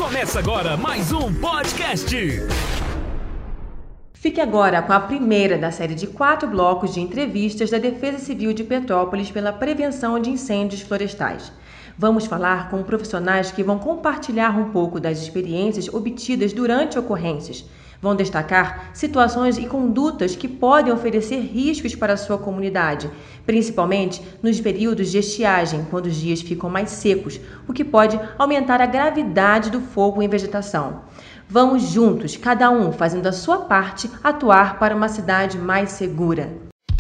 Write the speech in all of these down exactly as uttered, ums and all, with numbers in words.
Começa agora mais um podcast. Fique agora com a primeira da série de quatro blocos de entrevistas da Defesa Civil de Petrópolis pela prevenção de incêndios florestais. Vamos falar com profissionais que vão compartilhar um pouco das experiências obtidas durante ocorrências. Vão destacar situações e condutas que podem oferecer riscos para a sua comunidade, principalmente nos períodos de estiagem, quando os dias ficam mais secos, o que pode aumentar a gravidade do fogo em vegetação. Vamos juntos, cada um fazendo a sua parte, atuar para uma cidade mais segura.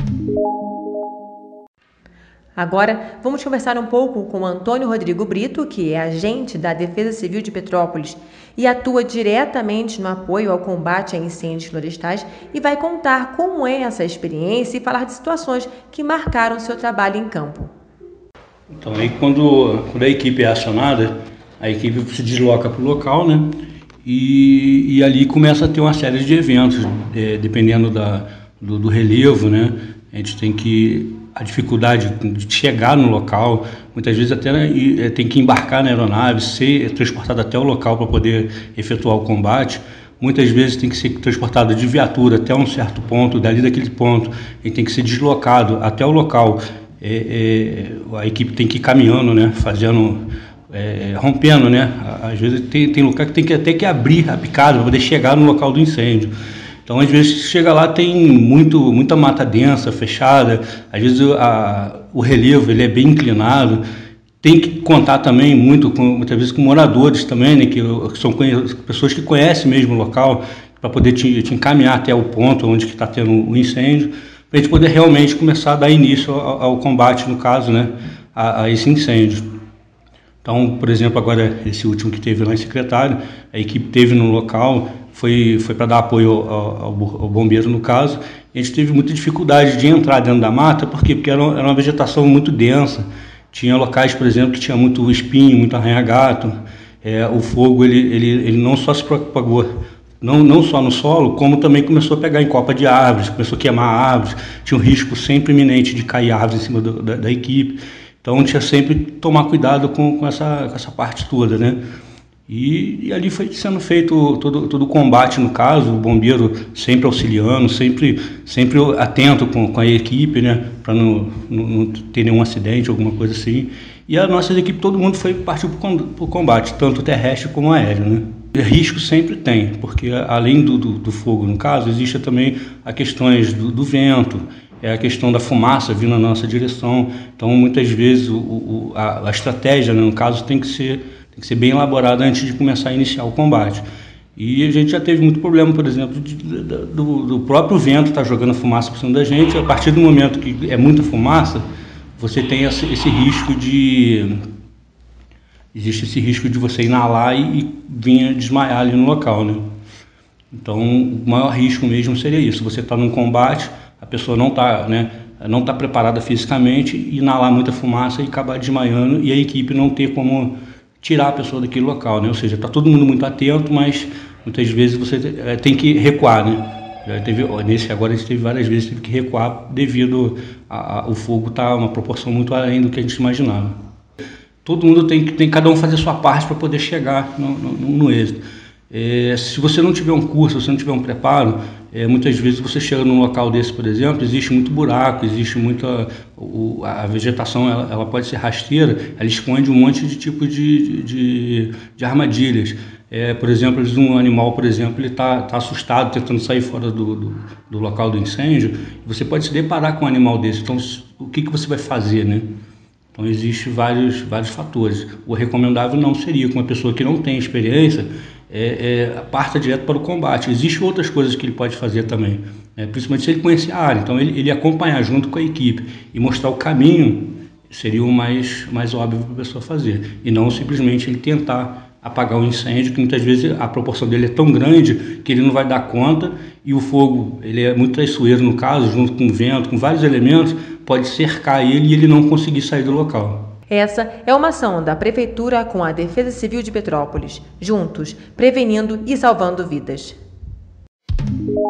Agora, vamos conversar um pouco com Antônio Rodrigo Brito, que é agente da Defesa Civil de Petrópolis e atua diretamente no apoio ao combate a incêndios florestais e vai contar como é essa experiência e falar de situações que marcaram seu trabalho em campo. Então, aí quando, quando a equipe é acionada, a equipe se desloca para o local, né? E, e ali começa a ter uma série de eventos, é, dependendo da, do, do relevo, né? A gente tem que... a dificuldade de chegar no local, muitas vezes até tem que embarcar na aeronave, ser transportado até o local para poder efetuar o combate. Muitas vezes tem que ser transportado de viatura até um certo ponto, dali daquele ponto, e tem que ser deslocado até o local. É, é, a equipe tem que ir caminhando, né, fazendo, é, rompendo, né. Às vezes tem, tem lugar que tem que até que abrir a picada para poder chegar no local do incêndio. Então, às vezes, chega lá, tem muito, muita mata densa, fechada, às vezes a, o relevo ele é bem inclinado, tem que contar também muito, com, muitas vezes, com moradores também, né, que, que são pessoas que conhecem mesmo o local, para poder te, te encaminhar até o ponto onde está tendo o incêndio, para a gente poder realmente começar a dar início ao, ao combate, no caso, né, a, a esse incêndio. Então, por exemplo, agora esse último que teve lá em Secretário, a equipe teve no local, foi, foi para dar apoio ao, ao, ao bombeiro no caso. A gente teve muita dificuldade de entrar dentro da mata, por quê? Porque era, era uma vegetação muito densa, tinha locais, por exemplo, que tinha muito espinho, muito arranha-gato. É, o fogo ele, ele, ele não só se propagou, não, não só no solo, como também começou a pegar em copa de árvores, começou a queimar árvores, tinha um risco sempre iminente de cair árvores em cima do, da, da equipe. Então, tinha sempre que tomar cuidado com, com, essa, com essa parte toda, né? E, e ali foi sendo feito todo, todo o combate, no caso, o bombeiro sempre auxiliando, sempre, sempre atento com, com a equipe, né? Para não, não, não ter nenhum acidente, alguma coisa assim. E a nossa equipe, todo mundo foi partiu para o combate, tanto terrestre como aéreo, né? Risco sempre tem, porque além do, do, do fogo, no caso, existe também as questões do, do vento, é a questão da fumaça vindo na nossa direção. Então, muitas vezes, o, o, a, a estratégia, né, no caso, tem que, ser, tem que ser bem elaborada antes de começar a iniciar o combate. E a gente já teve muito problema, por exemplo, de, de, do, do próprio vento estar tá jogando fumaça por cima da gente. A partir do momento que é muita fumaça, você tem esse, esse risco de... Existe esse risco de você inalar e, e vir desmaiar ali no local, né? Então, o maior risco mesmo seria isso. Você está num combate, a pessoa não está, né, não tá preparada fisicamente, inalar muita fumaça e acabar desmaiando e a equipe não ter como tirar a pessoa daquele local, né? Ou seja, está todo mundo muito atento, mas muitas vezes você tem que recuar, né? Já teve, nesse agora a gente teve várias vezes teve que recuar devido ao fogo estar tá uma proporção muito além do que a gente imaginava. Todo mundo tem que tem cada um fazer a sua parte para poder chegar no, no, no êxito. É, se você não tiver um curso, se você não tiver um preparo, é, muitas vezes você chega num local desse, por exemplo, existe muito buraco, existe muita... O, a vegetação ela, ela pode ser rasteira, ela esconde um monte de tipo de, de, de armadilhas. É, por exemplo, um animal, por exemplo, ele está tá assustado, tentando sair fora do, do, do local do incêndio, você pode se deparar com um animal desse. Então, o que, que você vai fazer, né? Então, existem vários, vários fatores. O recomendável não seria que uma pessoa que não tem experiência é, é, parta direto para o combate. Existem outras coisas que ele pode fazer também, né? Principalmente se ele conhecer a área. Então, ele, ele acompanhar junto com a equipe e mostrar o caminho seria o mais, mais óbvio para a pessoa fazer. E não simplesmente ele tentar apagar o incêndio, que muitas vezes a proporção dele é tão grande que ele não vai dar conta e o fogo ele é muito traiçoeiro no caso, junto com o vento, com vários elementos, pode cercar ele e ele não conseguir sair do local. Essa é uma ação da Prefeitura com a Defesa Civil de Petrópolis, juntos, prevenindo e salvando vidas.